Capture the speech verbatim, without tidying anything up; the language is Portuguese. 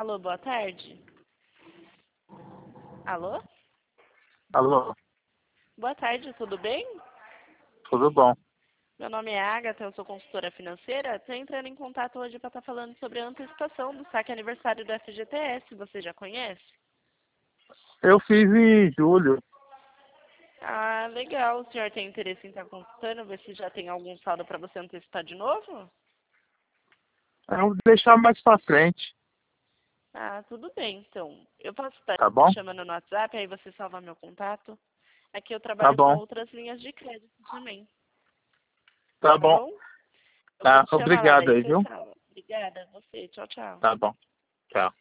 Alô, boa tarde. Alô? Alô, Boa tarde, tudo bem? tudo bom? Meu nome é Agatha, eu sou consultora financeira. Estou entrando em contato hoje para estar falando sobre a antecipação do saque aniversário do F G T S. Você já conhece? Eu fiz em julho. Ah, legal. O senhor tem interesse em estar consultando, ver se já tem algum saldo para você antecipar de novo? Eu vou deixar mais pra frente, Ah, tudo bem, então. Eu posso estar tá te bom? chamando no WhatsApp, aí você salva meu contato. Aqui eu Tá trabalho com bom, outras linhas de crédito também, tá tá bom. bom? Eu vou Tá, te chamar lá, obrigado daí aí, você viu? salva. Obrigada a você. Tchau, tchau. Tá bom. Tchau.